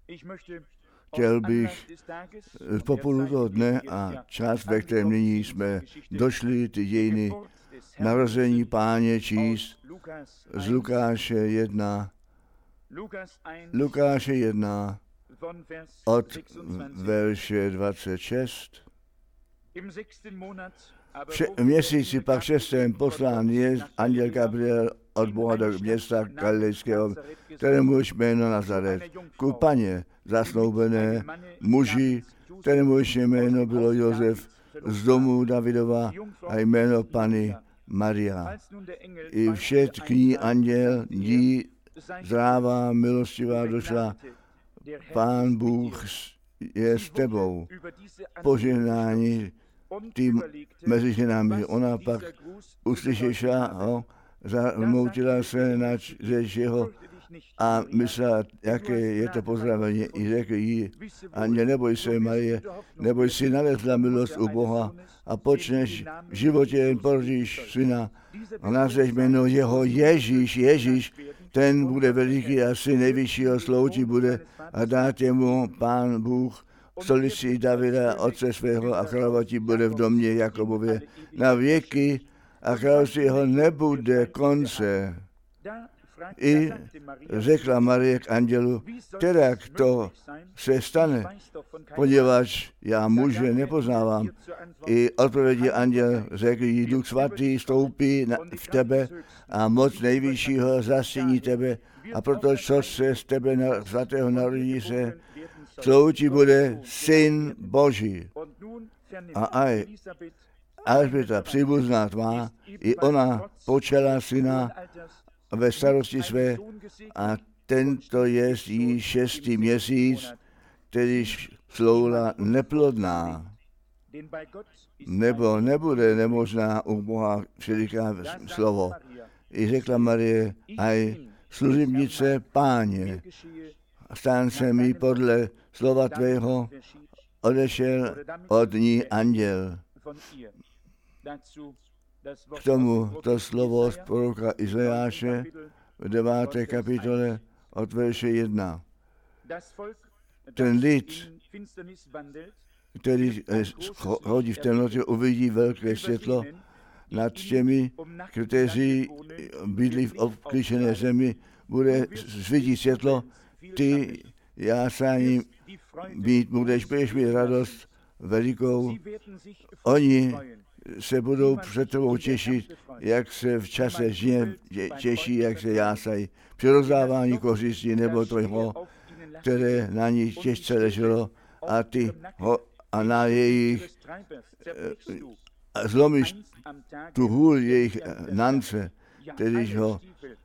Chtěl bych z popolu toho dne a čas, ve kterém nyní jsme došli, ty dějiny narození Páně číst z Lukáše 1, od verše 26. V měsíci pak 6. poslán je anděl Gabriel od Boha do města Galilejského, kterémuž jméno Nazaret, ku Paně zasnoubené muži, kterémuž jméno bylo Josef z domu Davidova a jméno Panny Maria. I všet k ní anděl dí zdrává, milostivá došla, Pán Bůh je s tebou. Požehnání tým mezi ženami. Ona pak uslyšela ho, zamoutila se na řeč jeho a myslela, jaké je to pozdravení. I řekl jí, anděl, neboj se, Marie, neboj si, nalezla milost u Boha a počneš v životě, jen porodíš syna a nazveš jméno jeho Ježíš, ten bude veliký a syn nejvyššího sloučí bude a dát jemu Pán Bůh stolici Davida, otce svého, a královati bude v domě Jakobově na věky a království jeho nebude konce. I řekla Marie k andělu, jak to se stane, poněvadž já muže nepoznávám. I odpověděl anděl, řekl jí, Duch svatý stoupí v tebe a moc nejvyššího zastíní tebe a proto, co se z tebe svatého narodí, se sloučí bude Syn Boží. A aj Alžběta, příbuzná tvá, i ona počala syna ve starosti své a tento je jí 6. měsíc, kterýž sloužila neplodná, nebo nebude nemožná u Boha všeliká slovo. I řekla Marie, aj služebnice Páně, stan se mi podle slova tvého, odešel od ní anděl. K tomu to slovo z proroka Izajáše v 9. kapitole od verše 1. Ten lid, který chodí v temnotě, uvidí velké světlo nad těmi, kteří bydlí v obklíčené zemi, bude svítit světlo, ty jásání budeš mít radost velikou. Oni se budou před tebou těšit, jak se v čase žně těší, jak se jásají. Při rozdávání kořistí nebo toho, které na nich těžce leželo a na jejich zlomíš tu hůl jejich nance, kterýž ho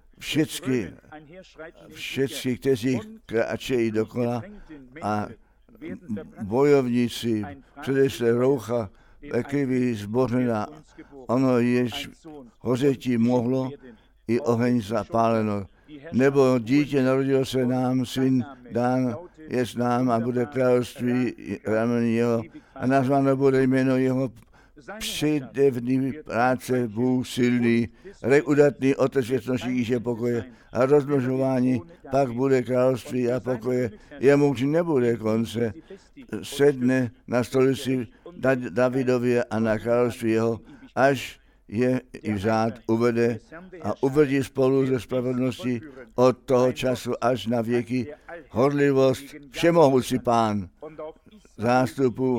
všichni, kteří kráčejí dokola a bojovníci předešle roucha ve krvi zbořena, ono jež hořetí mohlo i oheň zapáleno. Nebo dítě narodilo se nám, syn dán je s nám a bude království ramení jeho a nazváno bude jméno jeho předevný práce, Bůh silný, udatný, otec věcnosti, Ježíše pokoje a rozmnožování, pak bude království a pokoje, jemu už nebude konce, sedne na stolici Davidově a na království jeho, až je i vzát uvede a uvedí spolu ze spravedlnosti od toho času až na věky horlivost všemohoucí Pán zástupu.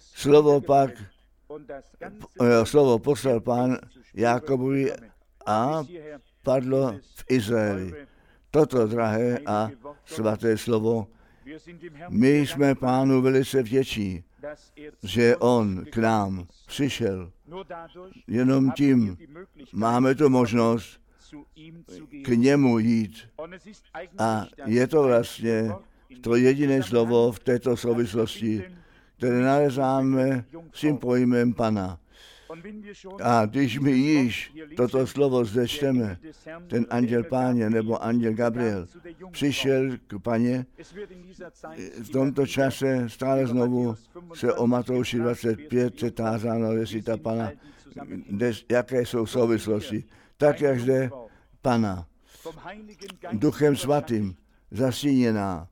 Slovo poslal Pán Jakobovi a padlo v Izraeli. Toto drahé a svaté slovo, my jsme Pánu velice vděční, že on k nám přišel. Jenom tím máme tu možnost k němu jít. A je to vlastně to jediné slovo v této souvislosti, které nalezáme s tím pojmem Pana. A když my již toto slovo zde čteme, ten anděl Páně nebo anděl Gabriel přišel k Paně, v tomto čase stále znovu se o Matouši 25 se tázáno, jestli ta Pana, jaké jsou souvislosti. Tak, jak zde Pana, Duchem Svatým zastíněná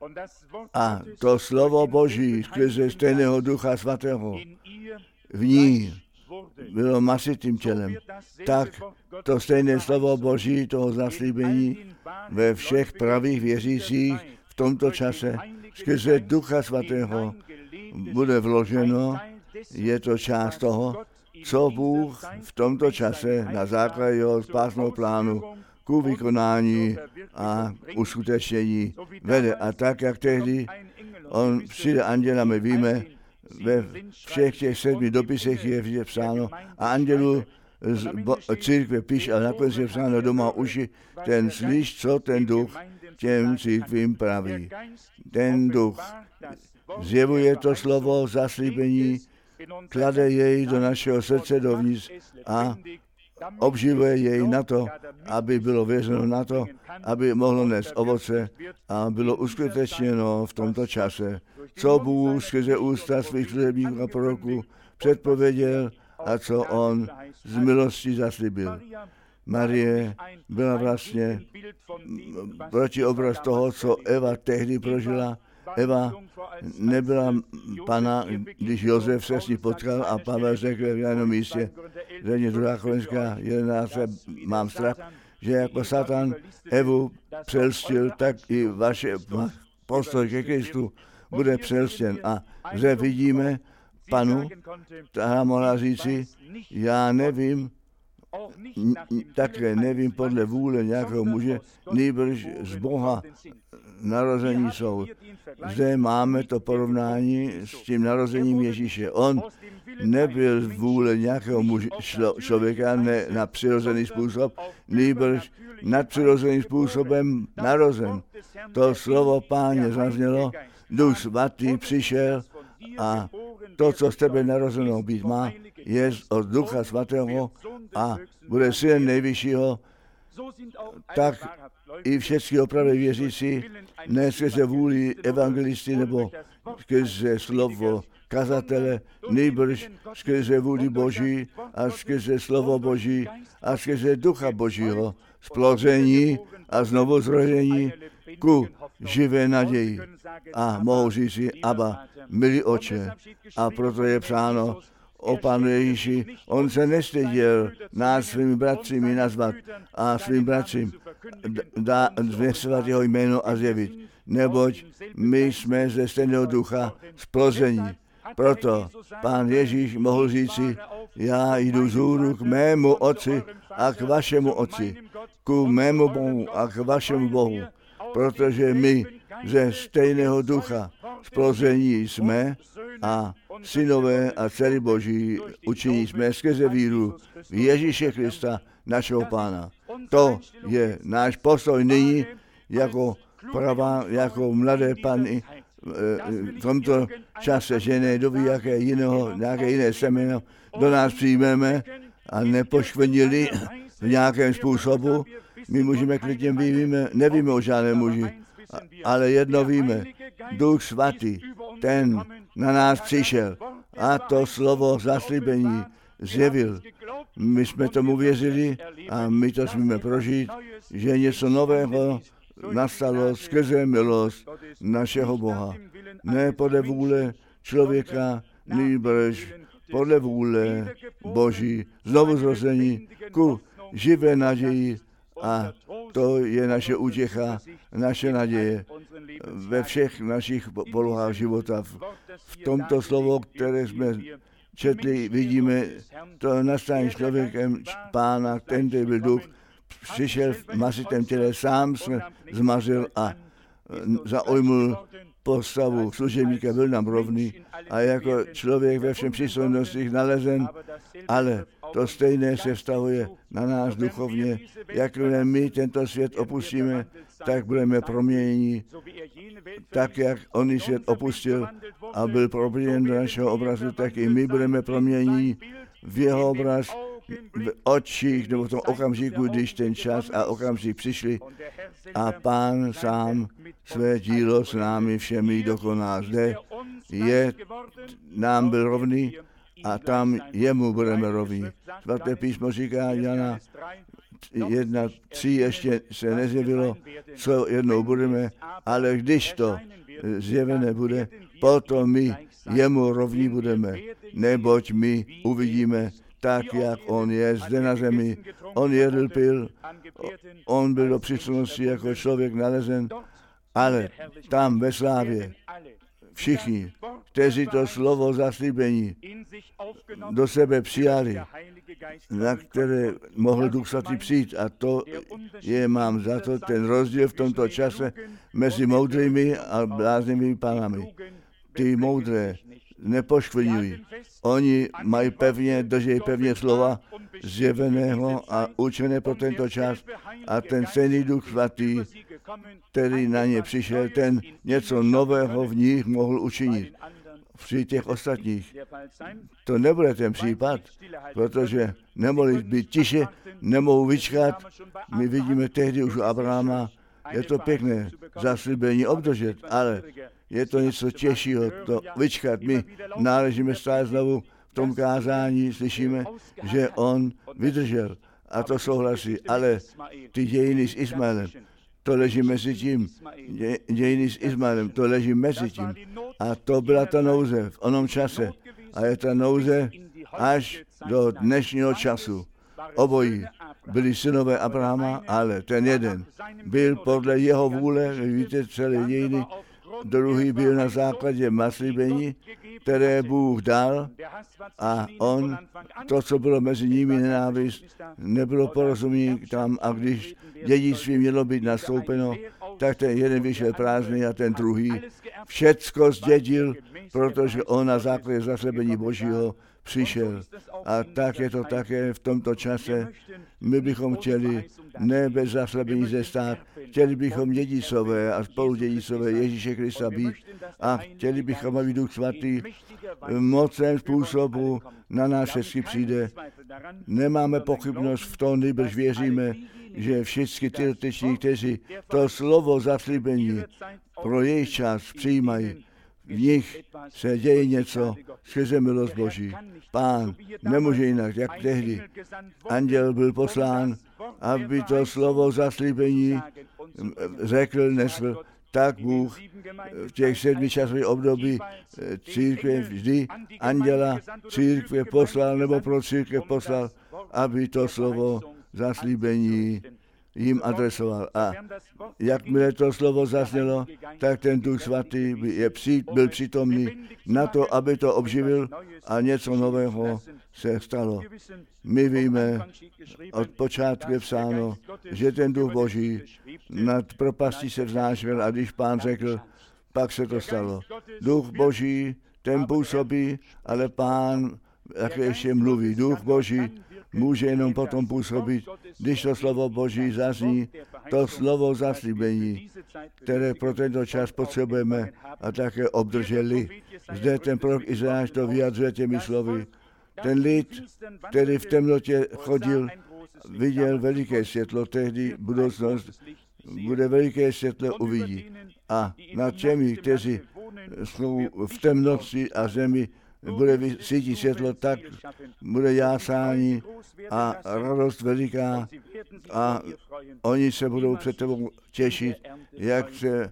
A to slovo Boží skrze stejného Ducha Svatého v ní bylo masitým tělem. Tak to stejné slovo Boží, toho zaslíbení ve všech pravých věřících v tomto čase skrze Ducha Svatého bude vloženo. Je to část toho, co Bůh v tomto čase na základě jeho spásného plánu ku vykonání a uskutečnění vede. A tak, jak tehdy on přijde anděla, my víme, ve všech těch 7 dopisech je psáno a andělu z církve píše, ale nakonec je psáno doma uši, ten slyš, co ten duch těm církvím praví. Ten duch zjevuje to slovo zaslíbení, klade jej do našeho srdce dovnitř a obživuje jej na to, aby bylo věřeno na to, aby mohlo nést ovoce a bylo uskutečněno v tomto čase, co Bůh skrze ústa svých služebníků a proroků předpověděl a co on z milosti zaslíbil. Marie byla vlastně protiobraz toho, co Eva tehdy prožila. Eva nebyla pana, když Josef se s ní potkal a Pavel řekl v jednom místě, že 2. Korintská 11, mám strach, že jako Satan Evu přelstil, tak i vaše postoj ke Kristu bude přelstěn. A zde vidíme panu, která mohla říci, já nevím, také nevím podle vůle nějakého muže, nýbrž z Boha narození jsou. Zde máme to porovnání s tím narozením Ježíše. On nebyl z vůle nějakého člověka ne na přirozený způsob, nýbrž nadpřirozeným způsobem narozen. To slovo Páně zaznělo, Duch Svatý přišel a to, co z tebe narozeno být má, je od Ducha Svatého a bude synem Nejvyššího, tak i všechny opravdu věřící, ne skrze vůli evangelisty nebo skrze slovo kazatele, nýbrž skrze vůli Boží a skrze slovo Boží a skrze Ducha Božího, splození a znovuzrození ku živé naději. A mohou říct si, Abba, milý Otče, a proto je psáno o Pánu Ježíši, on se nestyděl nás svými bratřími nazvat a svým bratřím zvěstovat jeho jméno a zjevit, neboť my jsme ze stejného ducha splození. Proto Pán Ježíš mohl říci, já jdu vzhůru k mému Otci a k vašemu Otci, ku mému Bohu a k vašemu Bohu, protože my ze stejného ducha splození jsme a synové a dcery Boží učiní jsme skrze víru v Ježíše Krista, našeho Pána. To je náš postoj nyní jako mladé panny v tomto čase, že nedoví nějaké jiné semeno do nás přijmeme a nepoškvrnili v nějakém způsobu. My můžeme klidně nevíme o žádném muži, ale jedno víme, Duch Svatý, ten na nás přišel a to slovo zaslíbení zjevil. My jsme tomu věřili a my to smíme prožít, že něco nového nastalo skrze milost našeho Boha. Ne podle vůle člověka, nýbrž podle vůle Boží, znovuzrození ku živé naději. A to je naše útěcha, naše naděje ve všech našich polohách života. V tomto slovo, které jsme četli, vidíme to nastání člověkem Pána, ten, který byl duch, přišel v masitém těle, sám se zmařil a zaujmul postavu služebníka, byl nám rovný a jako člověk ve všem přístojnostích nalezen, ale to stejné se vztahuje na nás duchovně. Jakmile my tento svět opustíme, tak budeme proměněni, tak jak on svět opustil a byl proměněn do našeho obrazu, tak i my budeme proměněni v jeho obraz, v očích, nebo v tom okamžiku, když ten čas a okamžik přišli a Pán sám své dílo s námi všemi dokoná. Zde nám byl rovný a tam jemu budeme rovní. Svaté písmo říká Jana 1:3 ještě se nezjevilo, co jednou budeme, ale když to zjevené bude, potom my jemu rovní budeme, neboť my uvidíme tak, jak on je zde na zemi. On jedl, pil, on byl do přítomnosti jako člověk nalezen, ale tam ve slávě všichni, kteří to slovo zaslíbení do sebe přijali, na které mohl Duch Svatý přijít. A to je, mám za to, ten rozdíl v tomto čase mezi moudrými a bláznivými pánami. Ty moudré nepoškvrňují. Oni mají drží pevně slova zjeveného a učené pro tento čas. A ten stejný Duch Svatý, který na ně přišel, ten něco nového v nich mohl učinit. Při těch ostatních. To nebude ten případ, protože nemohli být tiše, nemohou vyčkat. My vidíme tehdy už u Abrahama, je to pěkné zaslíbení obdržet, ale je to něco těžšího, to vyčkat. My náležíme stále znovu v tom kázání, slyšíme, že on vydržel a to souhlasí, ale ty dějiny s Ismaelem, to leží mezi tím, dějiny s Ismaelem, to leží mezi tím. A to byla ta nouze v onom čase. A je ta nouze až do dnešního času. Obojí byli synové Abrahama, ale ten jeden byl podle jeho vůle, víte, celé dějiny, druhý byl na základě zaslíbení, které Bůh dal a on, to, co bylo mezi nimi nenávist, nebylo porozumění tam a když dědictví mělo být nastoupeno, tak ten jeden vyšel prázdný a ten druhý všecko zdědil, protože on na základě zaslíbení Božího přišel. A tak je to také v tomto čase. My bychom chtěli ne bez zaslíbení zde stát, chtěli bychom dědicové a spoludědicové Ježíše Krista být a chtěli bychom, aby Duch Svatý mocném způsobu na nás všechny přijde. Nemáme pochybnost v tom, nýbrž věříme, že všichni ty dotyční, kteří to slovo zaslíbení pro jejich čas přijímají, v nich se děje něco skrze milost Boží. Pán nemůže jinak, jak tehdy. Anděl byl poslán, aby to slovo zaslíbení řekl, nesl. Tak Bůh v těch 7 časových období církve vždy anděla církve poslal, nebo pro církev poslal, aby to slovo zaslíbení jim adresoval. A jakmile to slovo zaznělo, tak ten Duch Svatý byl přítomný na to, aby to obživil a něco nového se stalo. My víme, od počátku je psáno, že ten Duch Boží nad propastí se vznášel a když Pán řekl, pak se to stalo. Duch Boží, ten působí, ale Pán také ještě mluví. Duch Boží může jenom potom působit, když to slovo Boží zazní, to slovo zaslíbení, které pro tento čas potřebujeme a také obdrželi. Zde ten prorok Izajáš to vyjadřuje těmi slovy. Ten lid, který v temnotě chodil, viděl veliké světlo, tehdy budoucnost bude veliké světlo uvidí. A nad těmi, kteří jsou v temnoci a zemi, bude cítit světlo, tak bude jásání a radost veliká a oni se budou před tebou těšit, jak se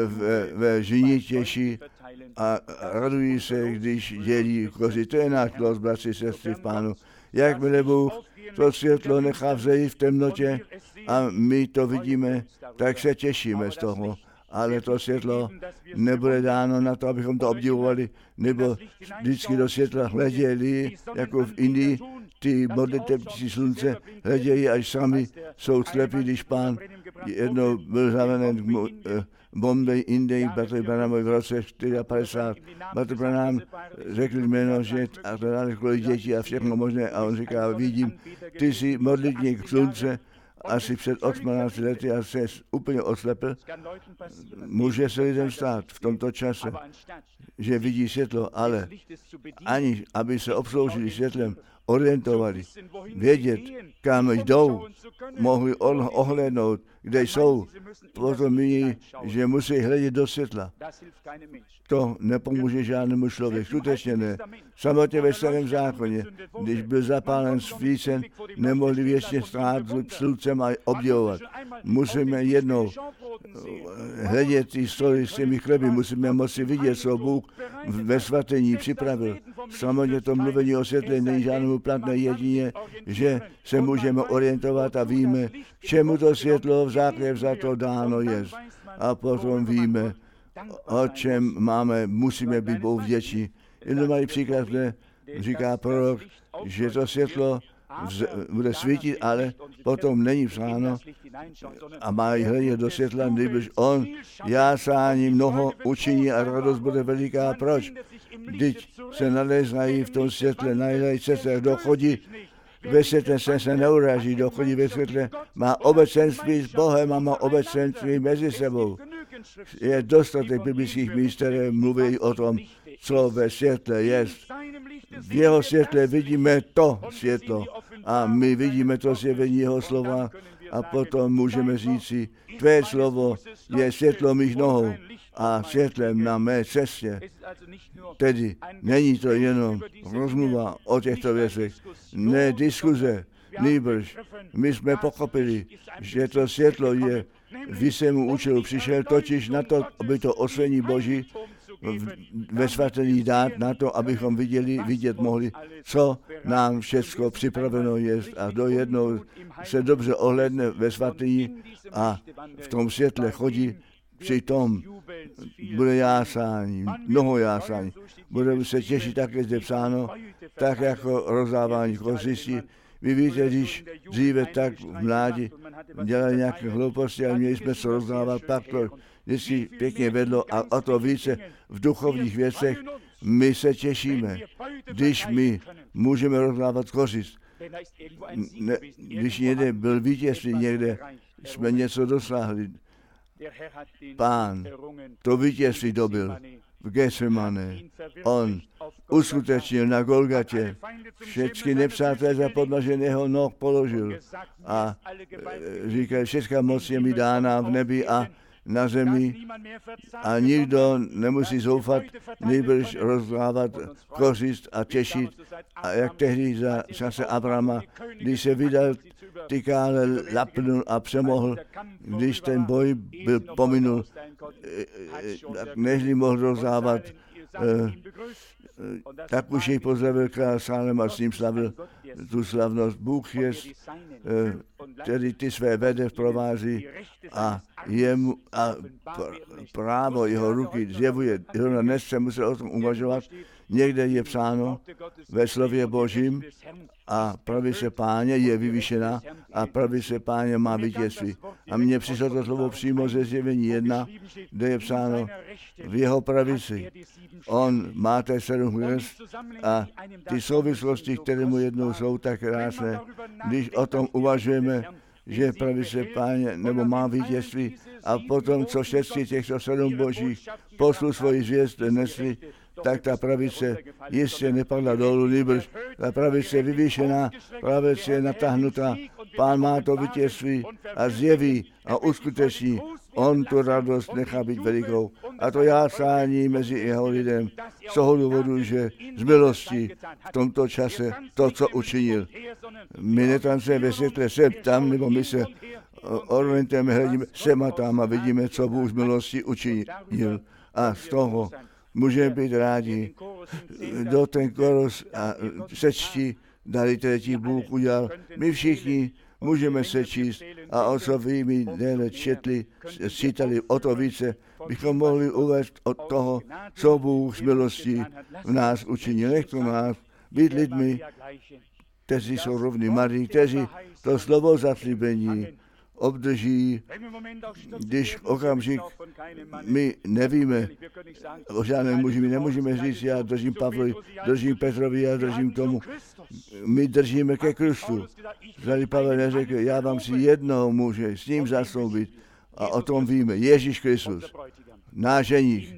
ve ženi těší a radují se, když dělí kozy. To je náš los, bratři, sestry v Pánu. Jakmile Bůh to světlo nechá vzejít v temnotě a my to vidíme, tak se těšíme z toho. Ale to světlo nebude dáno na to, abychom to obdivovali, nebo vždycky do světla hleděli, jako v Indii, ty modlitebníci slunce hledějí, až sami jsou slepí, když Pán jednou byl zavenen Bombay, Indii, Bratr Branhamovi v roce 54. Bratr Branham řekl jméno, že a to dále kvůli děti a všechno možné, a on říká, vidím, ty jsi modlitník slunce, asi před 18 lety a se úplně oslepil. Může se lidem stát v tomto čase, že vidí světlo, ale ani, aby se obsloužili světlem, orientovali, vědět, kam jdou, mohli ohlédnout, kde jsou, potom míní, že musí hledět do světla. To nepomůže žádnému člověku, skutečně ne. Samotně ve Starém zákoně, když byl zapálen svícen, nemohli věčně stát sluncem a obdivovat. Musíme jednou hledět ty stoly s těmi chleby, musíme moci vidět, co Bůh ve svatení připravil. Samotně to mluvení o světle není žádnému platné, jedině, že se můžeme orientovat a víme, čemu to světlo v základě za to dáno je. A potom víme, o čem musíme být Bohu vděční. Jenom malý příklad, říká prorok, že to světlo bude svítit, ale potom není psáno a má hledět do světla, když on jásání mnoho učiní a radost bude veliká. Proč? Vždyť se nalézají v tom světle, najdají cesty, kdo chodí ve světle se neuraží, kdo chodí ve světle, má obecenství s Bohem a má obecenství mezi sebou. Je dostatek biblických míst, které mluví o tom, co ve světle je. V jeho světle vidíme to světlo a my vidíme to zjevení jeho slova a potom můžeme říci, tvé slovo je světlo mých nohou a světlem na mé cestě. Tedy není to jenom rozmluva o těchto věcech, ne diskuze, nýbrž my jsme pochopili, že to světlo je vyššímu účelu přišel totiž na to, aby to osvětlení Boží ve svatení dát na to, abychom vidět mohli, co nám všechno připraveno je a do jednou se dobře ohledne ve svatení a v tom světle chodí, přitom bude jásání, mnoho jásání. Budeme se těšit také zde psáno, tak jako rozdávání kořistí. Vy víte, když dříve tak v mládí dělali nějaké hlouposti, ale měli jsme se rozdávat, pak to vždycky pěkně vedlo a o to více v duchovních věcech my se těšíme, když my můžeme rozdávat kořist. Když někde byl vítězství, někde jsme něco dosáhli. Pán to vítězství dobil v Getsemane. On uskutečnil na Golgatě. Všechny nepřátelé za podnoženého noh položil a říkal, všechna moc je mi dána v nebi a na zemi a nikdo nemusí zoufat, nýbrž rozdávat kořist a těšit. A jak tehdy za čase Abrahama, když se vydal, tykále lapnul a přemohl, když ten boj byl pominul, nežli mohl rozdávat, tak už jej pozdravil král Salem a s ním slavil tu slavnost. Bůh je, který ty své vede provází a jemu a právo jeho ruky zjevuje. Zrovna dnes se musel o tom uvažovat. Někde je psáno ve slově Božím a pravice Páně je vyvýšená a pravice Páně má vítězství. A mně přišlo to slovo přímo ze Zjevení 1, kde je psáno v jeho pravici. On máte 7 hvězd a ty souvislosti, které mu jednou jsou tak krásné, když o tom uvažujeme, že pravice Páně nebo má vítězství a potom, co všechny těchto 7 božích poslů svoji zvěst nesli, tak ta pravice jistě nepadla dolů, nýbrž ta pravice je vyvýšená, pravice je natáhnutá, Pán má to vítězství a zjeví a uskuteční. On tu radost nechá být velikou. A to jásání mezi jeho lidem z toho důvodu, že z milosti v tomto čase to, co učinil. My netancujeme ve světle sem tam, nebo my se orientujeme, hledíme sem a tam a vidíme, co Bůh z milosti učinil. A z toho můžeme být rádi. Do ten chorus a sečti, dali třetí Bůh udělal. My všichni můžeme se číst a o co vy déle čítali, o to více bychom mohli uvést od toho, co Bůh z milostí v nás učinil. Nech to nás být lidmi, kteří jsou rovní Marii, kteří to slovo zaslíbení obdrží, když okamžik my nevíme o žádném muži, my nemůžeme říct, já držím Pavlovi, držím Petrovi, já držím tomu. My držíme ke Kristu. Tady Pavel neřekl, já vám si jednoho muže s ním zasnoubit a o tom víme. Ježíš Kristus, náš ženich,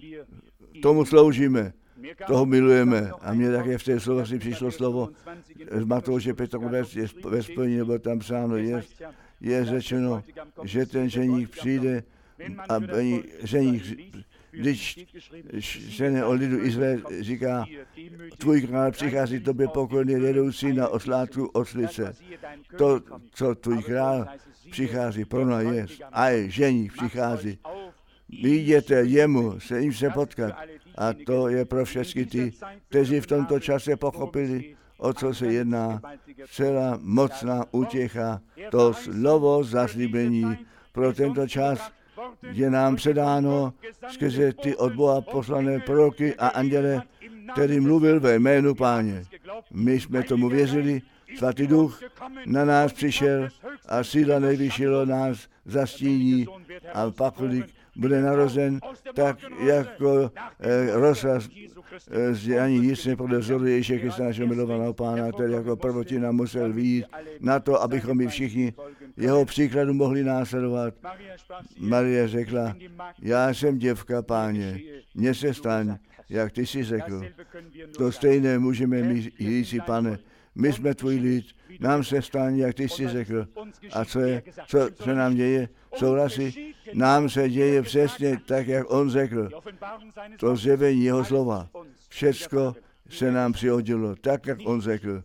tomu sloužíme, toho milujeme. A mně také v té slovosti přišlo slovo z Matouše 5. ve splnění, nebo tam psáno je, je řečeno, že ten ženich přijde a ženich, když žene o lidu Izrael říká, tvůj král přichází tobě pokorně jedoucí na oslátku oslice. To, co tvůj král přichází pro nás je, a ženich přichází. Viděte jemu, se jim se potkat. A to je pro všechny ty, kteří v tomto čase pochopili, o co se jedná. Celá mocná útěcha, to slovo zaslíbení pro tento čas je nám předáno skrze ty od Boha poslané proroky a anděle, který mluvil ve jménu Páně. My jsme tomu věřili, Svatý Duch na nás přišel a síla nejvyššího nás zastíní a pakolik bude narozen tak, jako rosa z Janí Jistě podle vzoru Ježíše Krista, našeho milovaného Pána, který jako prvotina musel vyjít na to, abychom my všichni jeho příkladu mohli následovat. Marie řekla, já jsem děvka, Páně, mně se staň, jak ty jsi řekl. To stejné můžeme my říci, Pane, my jsme tvůj lid, nám se staň, jak ty jsi řekl. A co se nám děje? Souhlasí? Nám se děje přesně tak, jak on řekl. To zjevení jeho slova. Všecko se nám přihodilo, tak, jak on řekl.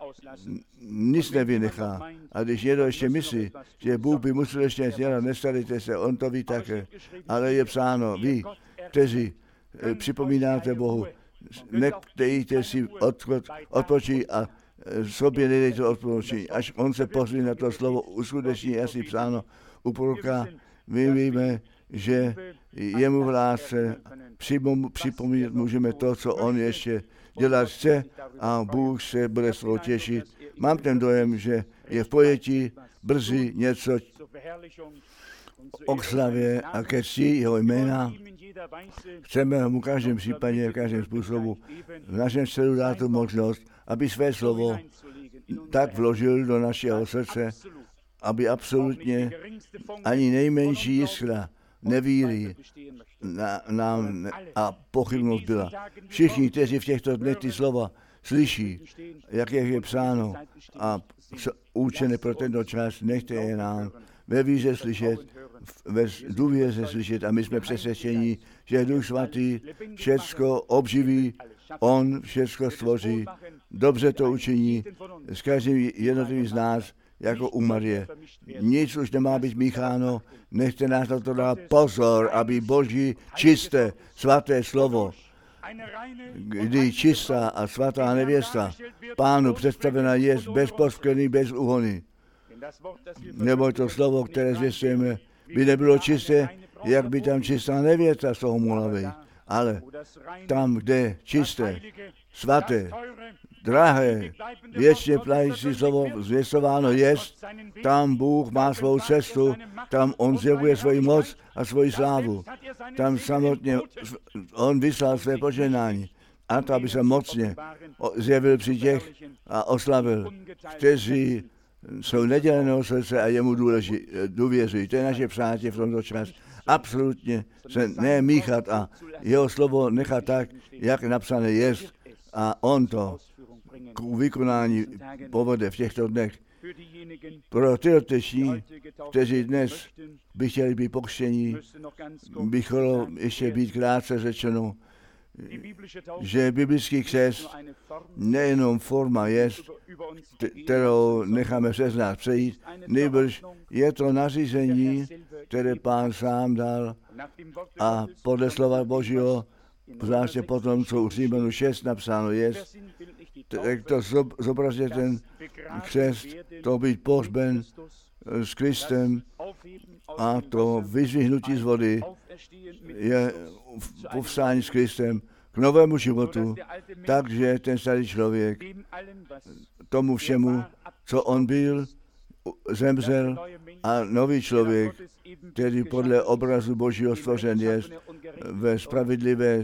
Nic nevynechá. A když někdo ještě myslí, že Bůh by musel ještě něco dělat, nestarejte se, on to ví také. Ale je psáno, vy, kteří připomínáte Bohu, nechtějte si odpočít a sobě nedejte odpočít, až on se pozví na to slovo uskuteční, asi psáno u proroka. My víme, že jemu v lásce připomínat můžeme to, co on ještě dělat chce a Bůh se bude z toho těšit. Mám ten dojem, že je v pojetí brzy něco o slavě a ke cti jeho jména. Chceme mu v každém případě, v každém způsobu v našem středu dát tu možnost, aby své slovo tak vložil do našeho srdce, aby absolutně ani nejmenší jiskra nevíry nám a pochybnost byla. Všichni, kteří v těchto dnech ty slova slyší, jak je psáno a učené pro tento čas, nechte je nám ve víře slyšet, ve důvěře slyšet a my jsme přesvědčeni, že Duch Svatý všecko obživí, on všecko stvoří, dobře to učiní s každým jednotlivým z nás, jako u Marie. Nic už nemá být mícháno, nechte nás na to dát pozor, aby Boží čisté, svaté slovo, kdy čistá a svatá nevěsta Pánu představena je bez poskvrny, bez úhony. Nebo to slovo, které zvěstujeme, by nebylo čisté, jak by tam čistá nevěsta z toho mohla být. Ale tam, kde čisté, svaté, drahé, věčně platící slovo zvěstováno jest, tam Bůh má svou cestu, tam on zjevuje svoji moc a svoji slávu. Tam samotně on vyslal své požehnání a to, aby se mocně zjevil při těch a oslavil, kteří jsou neděleného srdce a jemu důvěřují. To je naše přátě v tomto čas. Absolutně se nemíchat a jeho slovo nechat tak, jak napsané jest a on to k vykonání povede v těchto dnech. Pro ty doteční, kteří dnes by chtěli být pokřtění, by chtělo ještě být krátce řečeno, že biblický křest nejenom forma je, kterou necháme přes nás přejít, nýbrž je to nařízení, které Pán sám dal a podle slova Božího, zvláště potom, co u Římanů 6 napsáno je, tak to zobrazuje ten křest, to být pohřben s Kristem a to vyzvihnutí z vody je povstání s Kristem k novému životu, takže ten starý člověk tomu všemu, co on byl, zemřel a nový člověk, který podle obrazu Božího stvořen je ve spravedlivé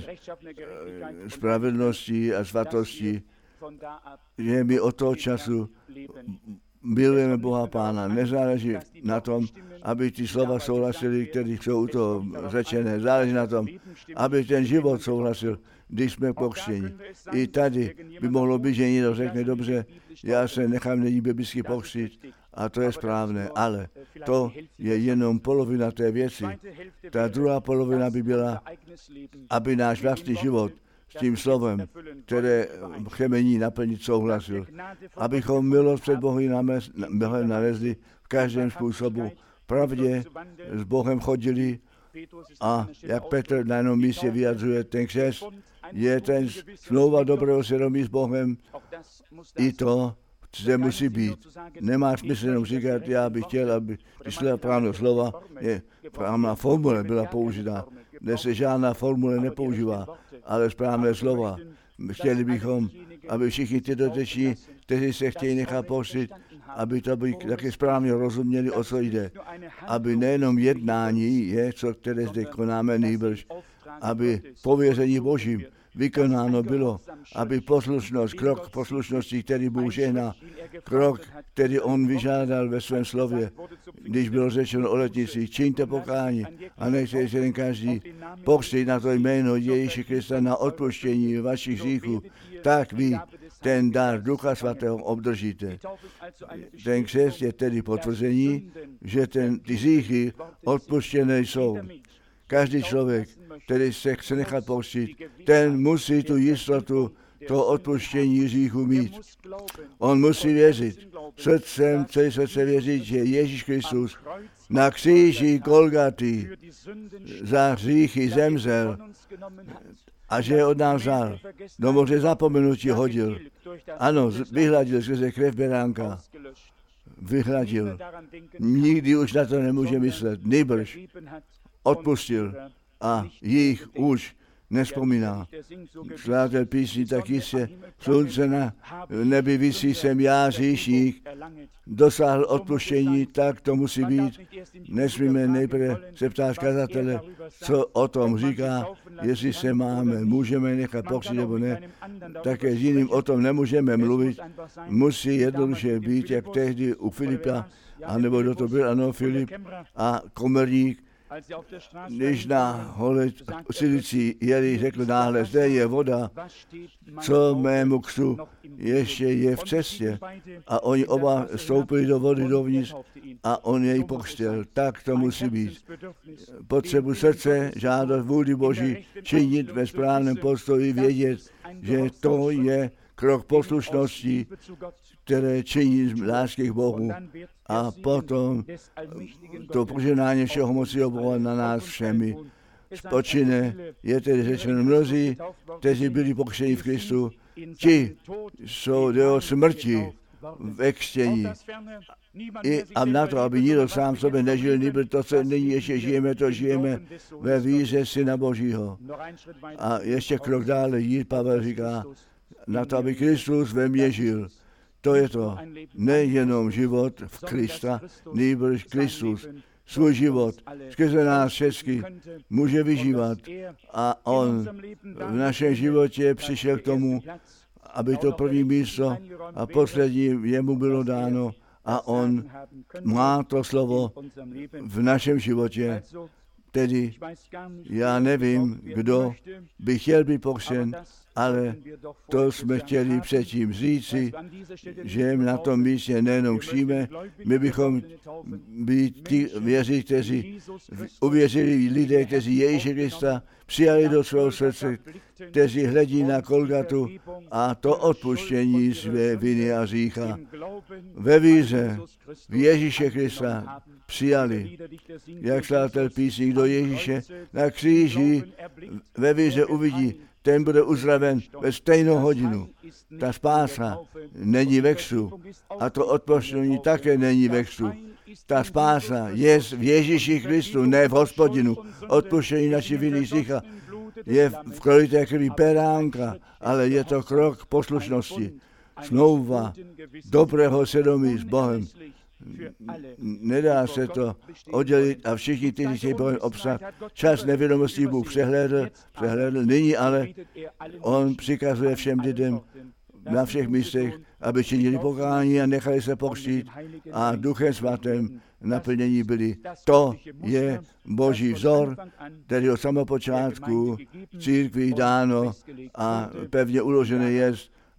spravedlnosti a svatosti, že my od toho času milujeme Boha Pána. Nezáleží na tom, aby ty slova souhlasili, které jsou u toho řečené. Záleží na tom, aby ten život souhlasil, když jsme pokřtěni. I tady by mohlo být, že někdo řekne, dobře, já se nechám není biblicky pokřtit, A to je správné, ale to je jenom polovina té věci. Ta druhá polovina by byla, aby náš vlastní život s tím slovem, které chemení naplnit, souhlasil. Abychom milost před Bohem nalezli v každém způsobu. Pravdě s Bohem chodili a jak Petr na jednom místě vyjadřuje, ten křest je ten smlouva dobrého svědomí s Bohem. I to zde musí být. Nemá smysl jenom říkat, já bych chtěl, aby právě slova, správná formule byla použita. Dnes se žádná formule nepoužívá, ale správné slova. Chtěli bychom, aby všichni ty doteční, kteří se chtějí nechat poštit, aby to by taky správně rozuměli, o co jde. Aby nejenom jednání je, co které zde konáme, nýbrž, aby pověření Božím vykonáno bylo, aby poslušnost, krok poslušnosti, který Bůh žehná, krok, který on vyžádal ve svém slově, když bylo řečeno o letnicích, čiňte pokání a nechce se jeden každý pokřtít na to jméno Ježíše Krista na odpuštění vašich hříchů, tak vy ten dar Ducha Svatého obdržíte. Ten křest je tedy potvrzení, že ty hříchy odpuštěné jsou. Každý člověk, který se chce nechat pokřtít, ten musí tu jistotu, to odpuštění hříchu mít. On musí věřit. Srdcem, celý srdce věřit, že Ježíš Kristus na kříži Golgaty za hříchy zemřel a že je od nás vzal. Do moře zapomenutí hodil. Ano, vyhladil skrze krev beránka. Vyhladil. Nikdy už na to nemůže myslet. Nýbrž odpustil a jich už nevzpomíná. Slátel písní tak jistě, slunce na nebi visí, jsem já, hříšník, dosáhl odpuštění, tak to musí být. Nesmíme nejprve se ptát kazatele, co o tom říká, jestli se můžeme nechat pokřtít nebo ne. Také s jiným o tom nemůžeme mluvit. Musí jednoduše být, jak tehdy u Filipa, anebo kdo to byl, ano, Filip a komerník, když na hole Silicí jeli, řekl náhle, zde je voda, co mému křtu ještě je v cestě. A oni oba stoupili do vody dovnitř a on jej pokřtil. Tak to musí být. Potřebu srdce, žádat vůli Boží, činit ve správném postoji, vědět, že to je krok poslušnosti, které činí z lásky k Bohu. A potom to požehnání všeho mocího Boha na nás všemi spočine. Je tedy řečeno, mnozí, kteří byli pokřtěni v Kristu, ti jsou do smrti ve křtění. A na to, aby nikdo sám sobě nežil, nýbrž to, co nyní ještě žijeme, to žijeme ve víře Syna Božího. A ještě krok dále jít, Pavel říká, na to, aby Kristus ve mně žil. To je to, nejenom život v Krista, nýbrž Kristus. Svůj život skrze nás všechny může vyžívat a on v našem životě přišel k tomu, aby to první místo a poslední jemu bylo dáno a on má to slovo v našem životě. Tedy já nevím, kdo by chtěl být pokřtěn, ale to jsme chtěli předtím říci, že na tom místě nejenom křtíme, my bychom být ti věří, kteří uvěřili lidé, kteří Ježíše Krista přijali do svého srdce, kteří hledí na Golgatu a to odpuštění své viny a hřícha ve víře v Ježíše Krista přijali. Jak slátel písní, do Ježíše na kříži ve víře uvidí, ten bude uzdraven ve stejnou hodinu. Ta spása není ve křtu a to odpuštění také není ve křtu. Ta spása je v Ježíši Kristu, ne v Hospodinu. Odpuštění naší viny hřícha je v krolité krvi beránka, ale je to krok poslušnosti. Smlouva dobrého svědomí s Bohem. Nedá se to oddělit a všichni, kteří chtějí Bohem obsat. Čas nevědomostí Bůh přehlédl, nyní ale on přikazuje všem lidem na všech místech, aby činili pokání a nechali se pokřtít a Duchem Svatým naplnění byli. To je Boží vzor, který od samopočátku církví dáno a pevně uložené je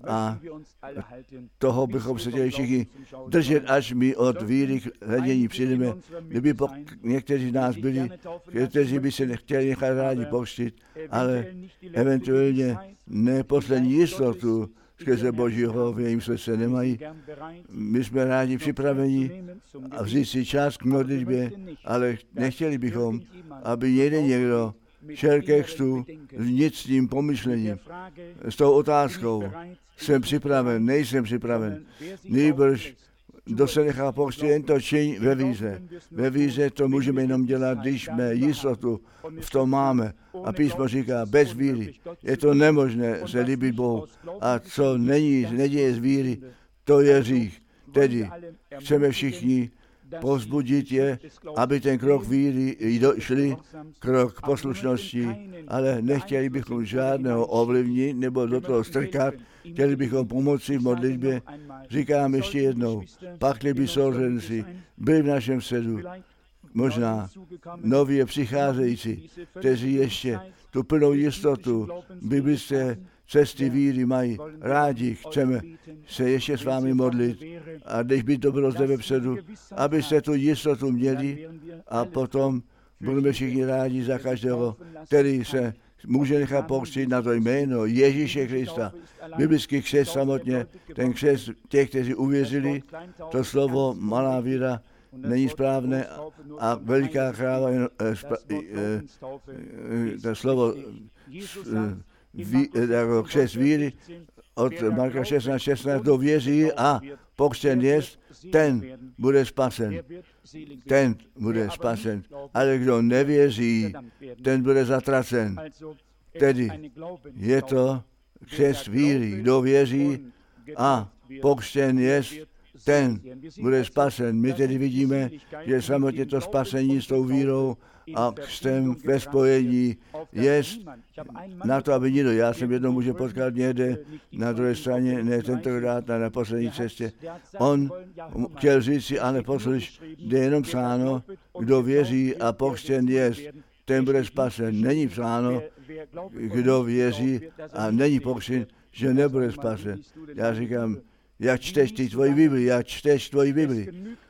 A toho bychom se chtěli všichni držet, až my od víry k hledění přijdeme. Kdyby někteří z nás byli, kteří by se nechtěli nechat rádi pokřtít, ale eventuálně neposlední jistotu skrze Božího v jejím srdce nemají. My jsme rádi připraveni a vzít si čas k modlitbě, ale nechtěli bychom, aby někdo šel ke křtu s vnitřním pomyšlením, s tou otázkou, jsem připraven, nejsem připraven. Nýbrž, kdo se nechá pokřtít, jen to činí ve víře. Ve víře to můžeme jenom dělat, když jsme jistotu v tom máme. A písmo říká, bez víry je to nemožné se líbit Bohu. A co neděje z víry, to je hřích. Tedy chceme všichni povzbudit je, aby ten krok víry šli, krok poslušnosti, ale nechtěli bychom žádného ovlivnit nebo do toho strkat, chtěli bychom pomoci v modlitbě. Říkám ještě jednou, pakli by sourozenci byli v našem středu, možná nově přicházející, kteří ještě tu plnou jistotu biblické cesty víry mají. Rádi chceme se ještě s vámi modlit a když by to bylo zde vepředu, abyste tu jistotu měli a potom budeme všichni rádi za každého, který se může nechat pokřtít na to jméno Ježíše Krista. Biblický křest samotně, ten křest těch, kteří uvěřili, to slovo malá víra není správné a veliká kráva, to slovo jako křest víry od Marka 16:16, kdo věří a pokřtěn jest, ten bude spasen. Ten bude spasen. Ale kdo nevěří, ten bude zatracen. Tedy je to křest víry. Kdo věří a pokřtěn jest, ten bude spasen. My tedy vidíme, že samotně to spasení s tou vírou a křtem ve spojení je na to, aby nikdo. Já jsem jednou může potkat někde na druhé straně, ne tentokrát na poslední cestě. On chtěl říct si, ale poslyš, jde jenom psáno, kdo věří a pokřtěn jest, ten bude spasen. Není psáno, kdo věří a není pokřtěn, že nebude spasen. Já říkám, jak čteš ty tvoji Bibli, jak čteš tvoji Bibli.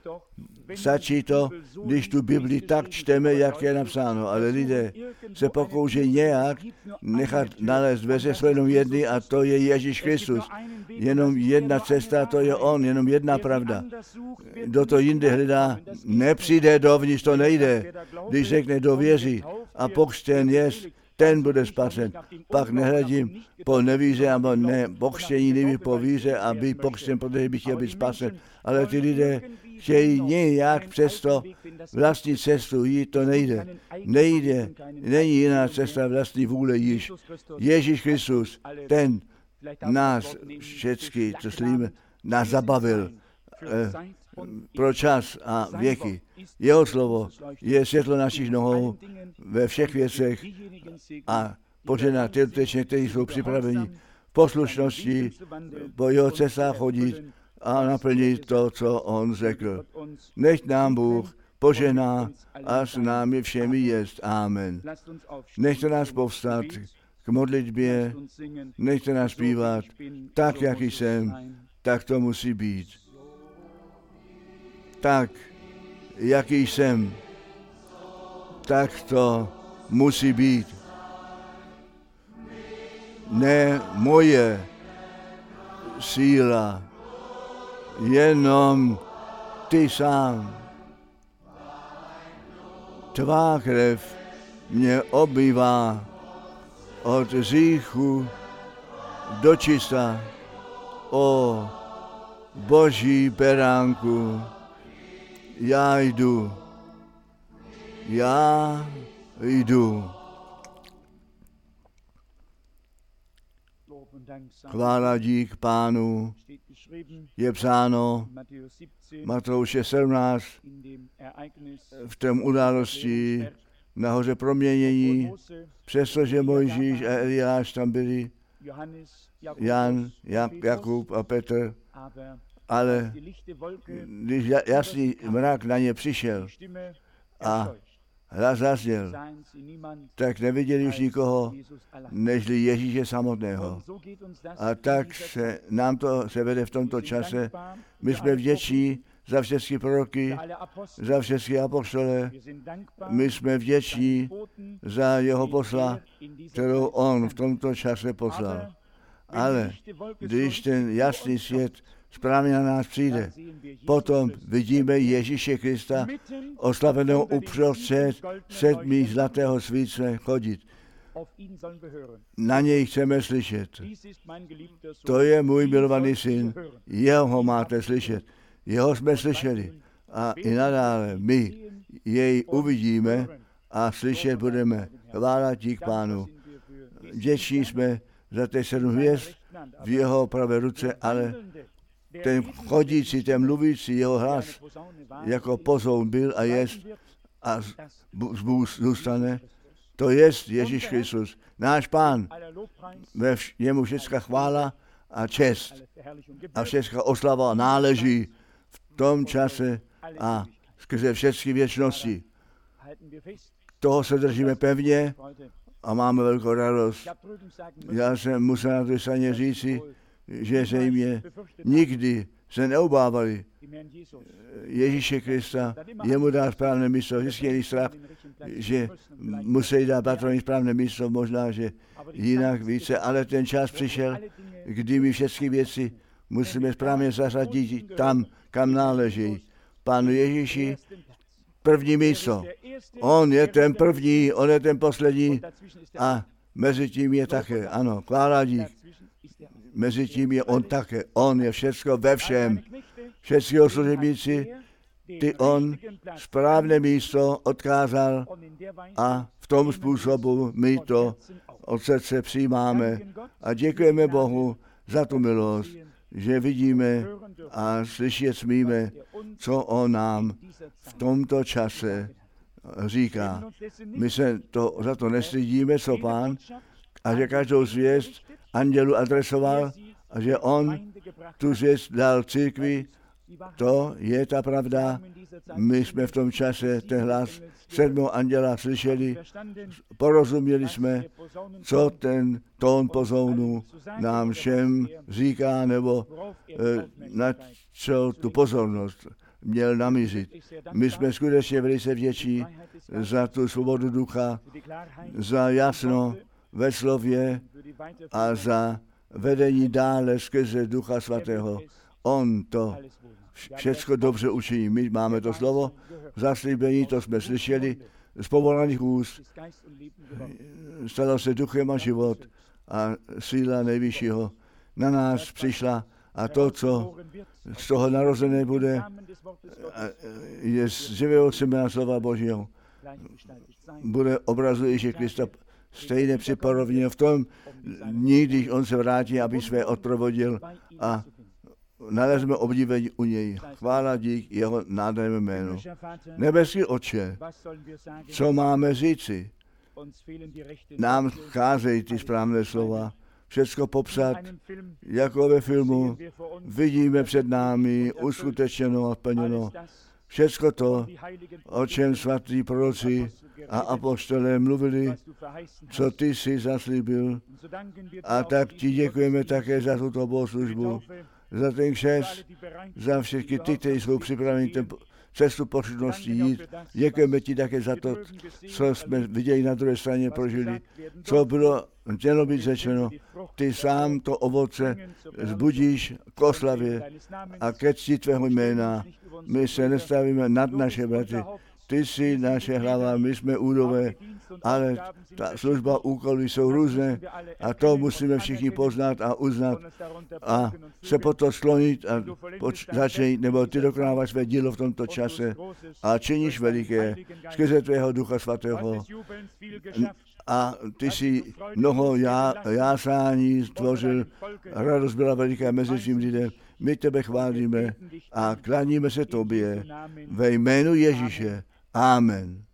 Stačí to, když tu Bibli tak čteme, jak je napsáno, ale lidé se pokouší nějak nechat nalézt ve své jenom jedny a to je Ježíš Kristus. Jenom jedna cesta, to je on, jenom jedna pravda. Kdo to jinde hledá, nepřijde dovnitř, to nejde. Když řekne, kdo věří a pokřtěn jest, ten bude spasen. Pak nehledím po nevíře, nebo ne pokřtění, neby po víře a být pokřtěn, protože by chtěl být spasen. Ale ty lidé chtějí nějak přesto vlastní cestu jít, to nejde. Nejde, není jiná cesta vlastní vůle již. Ježíš Kristus, ten nás všechny, co slíme, nás zabavil pro čas a věky. Jeho slovo je světlo našich nohou ve všech věcech a požehná tělotečně, kteří jsou připraveni v poslušnosti po jeho cestách chodit a naplnit to, co on řekl. Nech nám Bůh požehná a s námi všemi jest. Amen. Nechte nás povstat k modlitbě, nechte nás zpívat tak, jak jsem, tak to musí být. Tak, jaký jsem, tak to musí být. Ne moje síla, jenom ty sám. Tvá krev mě obmývá od hříchu do čista. O Boží beránku, já jdu. Chvála dík Pánu, je psáno Matouše 17 v tom události nahoře proměnění, přestože Mojžíš a Eliáš tam byli, Jan, Jakub a Petr, ale když jasný mrak na ně přišel a hlas zazněl, tak neviděli už nikoho, nežli Ježíše samotného. A tak nám to se vede v tomto čase. My jsme vděční za všechny proroky, za všechny apoštole. My jsme vděční za jeho posla, kterou on v tomto čase poslal. Ale když ten jasný svět správně na nás přijde, potom vidíme Ježíše Krista oslavenou uprostřed 7 zlatého svícne chodit. Na něj chceme slyšet. To je můj milovaný syn, jeho máte slyšet. Jeho jsme slyšeli a i nadále my jej uvidíme a slyšet budeme. Chvála dík Pánu. Vděční jsme za těch 7 hvězd v jeho pravé ruce, ale ten chodící, ten mluvící jeho hlas jako pozoun byl a jest a zůstane. To jest Ježíš Kristus, náš Pán. Ve němu všechna chvála a čest a všechna oslava náleží v tom čase a skrze všechny věčnosti. Toho se držíme pevně a máme velkou radost. Já jsem musel na té straně říci, že zřejmě nikdy se neobávali Ježíše Krista, jemu dát správné místo, vždycky měli strach, že musí dát patroní správné místo, možná, že jinak více, ale ten čas přišel, kdy my všechny věci musíme správně zařadit tam, kam náleží. Pánu Ježíši první místo. On je ten první, on je ten poslední a mezi tím je také, ano, chvála dík. Mezi tím je on také. On je všecko ve všem. Všechny služebníci, ty on správné místo odkázal a v tom způsobu my to od srdce přijímáme a děkujeme Bohu za tu milost, že vidíme a slyšet smíme, co on nám v tomto čase říká. My se za to nestydíme, co Pán, a že každou zvěst andělu adresoval a že on tu zvěst dal církvi, to je ta pravda. My jsme v tom čase ten hlas 7. anděla slyšeli, porozuměli jsme, co ten tón pozounu nám všem říká, nebo na co tu pozornost měl namířit. My jsme skutečně velice vděční za tu svobodu ducha, za jasno ve slově a za vedení dále skrze Ducha Svatého. On to všechno dobře učiní. My máme to slovo, zaslíbení, to jsme slyšeli z povolaných úst. Stalo se duchem a život a síla nejvyššího na nás přišla a to, co z toho narozené bude, je z živého semena slova Božího. Bude obrazu Ježíše Krista stejně připorovněno v tom dní, když on se vrátí, aby své odprovodil a nalezme obdivení u něj. Chvála dík jeho nádhernému jménu. Nebeský Otče, co máme říci? Nám cházejí ty správné slova. Všecko popsat, jako ve filmu, vidíme před námi uskutečněno a plněno. Všecko to, o čem svatí proroci a apoštolé mluvili, co ty jsi zaslíbil. A tak ti děkujeme také za tuto bohoslužbu, za ten křest, za všechny ty, kteří jsou připraveni cestu pořádnosti jít. Děkujeme ti také za to, co jsme viděli na druhé straně, prožili, co bylo mělo být řečeno. Ty sám to ovoce zbudíš k oslavě a ke cti tvého jména. My se nestavíme nad naše bratry. Ty jsi naše hlava, my jsme údové, ale ta služba úkoly jsou různé a to musíme všichni poznat a uznat a se potom sklonit a začít, nebo ty dokonáváš své dílo v tomto čase a činíš veliké skrze tvého Ducha Svatého. A ty jsi mnoho jásání stvořil, radost byla veliká mezi svým lidem. My tebe chválíme a kláníme se tobě ve jménu Ježíše. Amen.